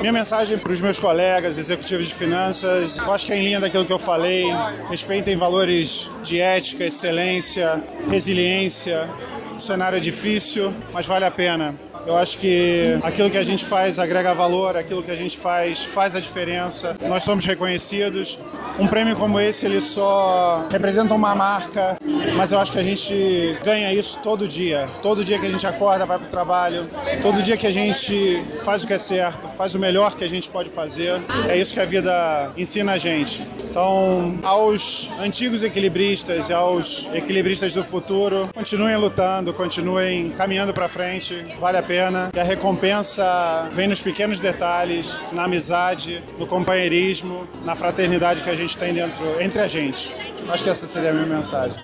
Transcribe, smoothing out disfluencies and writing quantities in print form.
Minha mensagem para os meus colegas executivos de finanças, eu acho que é em linha daquilo que eu falei, respeitem valores de ética, excelência, resiliência. O cenário é difícil, mas vale a pena. Eu acho que aquilo que a gente faz agrega valor, aquilo que a gente faz a diferença. Nós somos reconhecidos. Um prêmio como esse, ele só representa uma marca, mas eu acho que a gente ganha isso todo dia. Todo dia que a gente acorda, vai para o trabalho, todo dia que a gente faz o que é certo, faz o melhor que a gente pode fazer. É isso que a vida ensina a gente. Então, aos antigos equilibristas e aos equilibristas do futuro, continuem lutando, continuem caminhando para frente, vale a pena. E a recompensa vem nos pequenos detalhes, na amizade, no companheirismo, na fraternidade que a gente tem entre a gente. Acho que essa seria a minha mensagem.